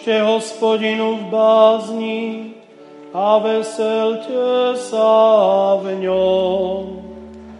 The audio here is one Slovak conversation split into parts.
Slúžte Hospodinu v bázni a veselte sa v ňom.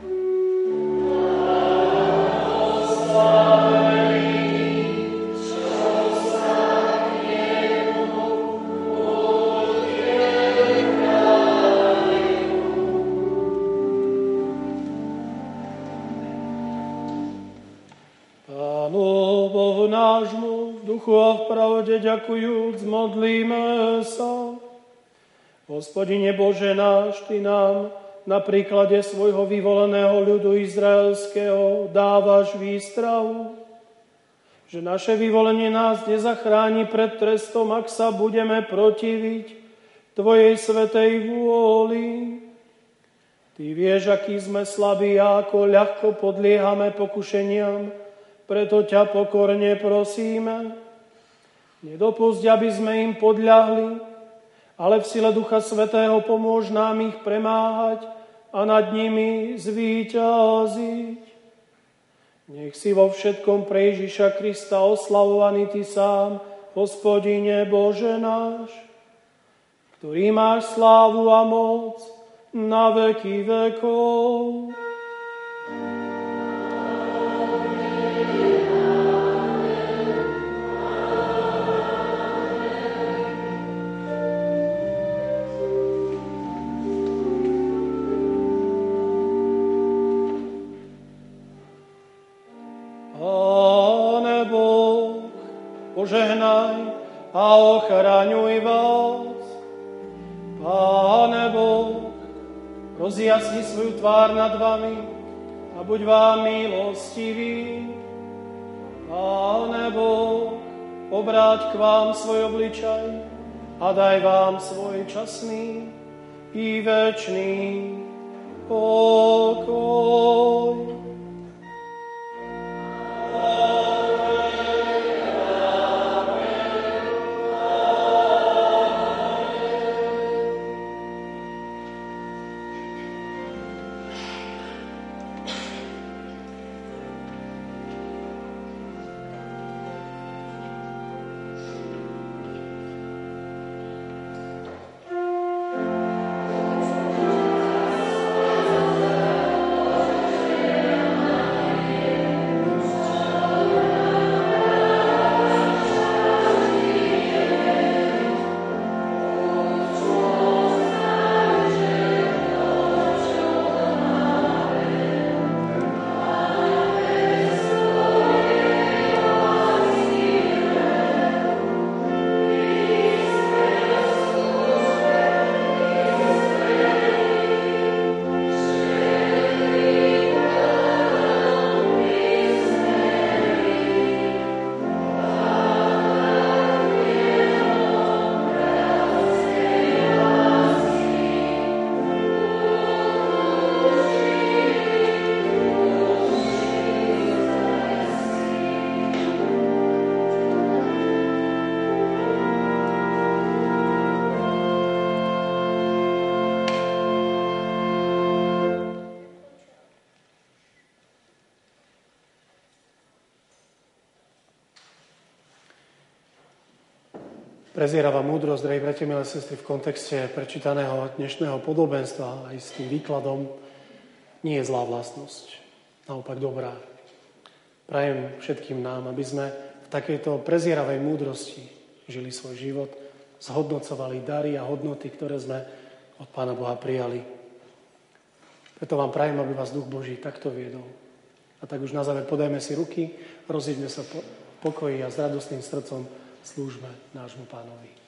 Nášmu v duchu a v pravde ďakujúc, modlíme sa. Hospodine Bože náš, Ty nám na príklade svojho vyvoleného ľudu izraelského dávaš výstrahu, že naše vyvolenie nás nezachráni pred trestom, ak sa budeme protiviť Tvojej svätej vôli. Ty vieš, aký sme slabí a ako ľahko podliehame pokušeniam, preto ťa pokorne prosíme, nedopusť, aby sme im podľahli, ale v sile Ducha Svätého pomôž nám ich premáhať a nad nimi zvíťaziť. Nech si vo všetkom pre Ježiša Krista oslavovaný Ty sám, Hospodine Bože náš, ktorý máš slávu a moc na veky vekov. Požehnaj a ochraňuj vás. Páne Boh, rozjasni svoju tvár nad vami a buď vám milostivý. Páne Boh, obráť k vám svoj obličaj a daj vám svoj časný i večný pokoj. Prezieravá múdrosť, drahí bratia, milé sestry, v kontexte prečítaného dnešného podobenstva aj s tým výkladom nie je zlá vlastnosť, naopak dobrá. Prajem všetkým nám, aby sme v takejto prezieravej múdrosti žili svoj život, zhodnocovali dary a hodnoty, ktoré sme od Pána Boha prijali. Preto vám prajem, aby vás Duch Boží takto viedol. A tak už na záver podajme si ruky, rozíďme sa po pokoji a s radostným srdcom slúžme nášmu Pánovi.